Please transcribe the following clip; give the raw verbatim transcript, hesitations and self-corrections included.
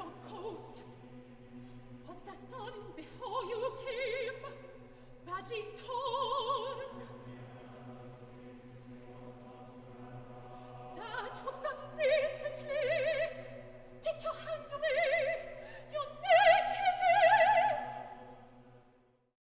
your coat. Was that done before you came? Badly told.